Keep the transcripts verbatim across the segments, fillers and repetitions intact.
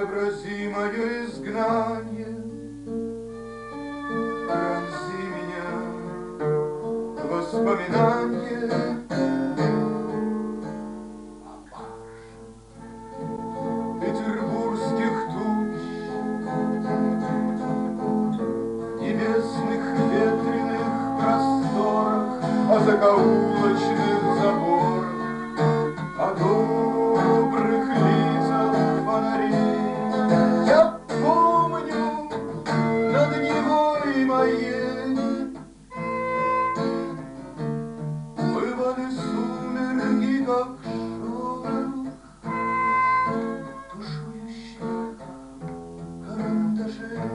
Преобрази мое изгнание, пронзи меня воспоминание о башнях петербургских туч, небесных ветреных просторах, о закоулочных заборах, о добрых лицах фонарей. Я помню над Невой моей выводы сумерки, как шорох тушующих карандашей.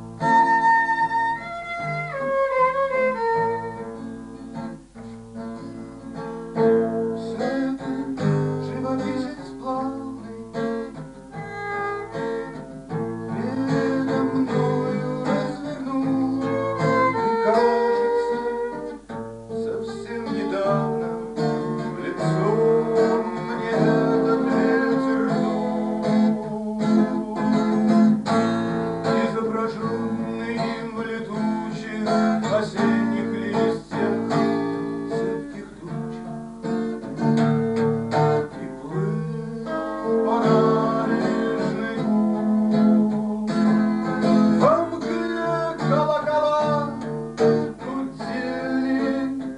Осенних листьях цепких тучах и плыл по набережной гул. Во мгле колокола гудели,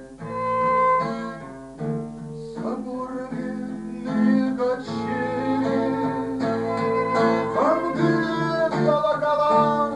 собора медные качели. Во мгле колокола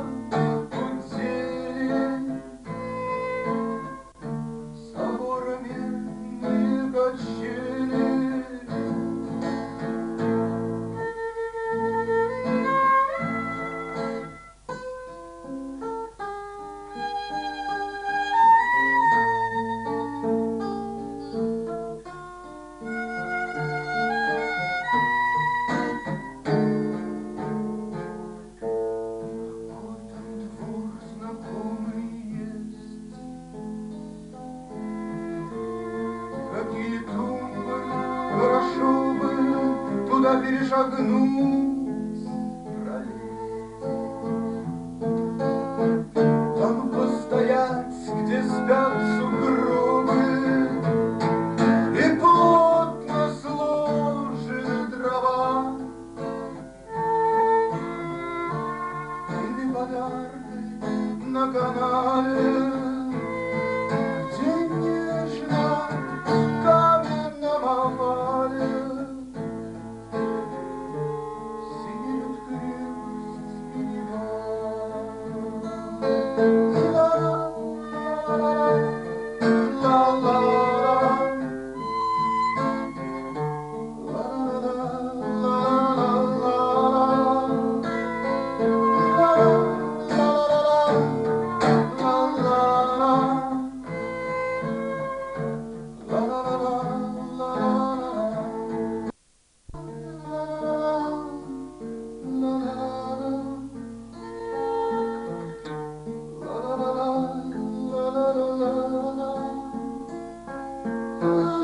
какие тумбы, хорошо бы туда перешагнуть, пролезть. Там постоять, где спят сугробы, и плотно сложены дрова, или подарки на канале, где нежно в каменном овале синеет крепость Нева. La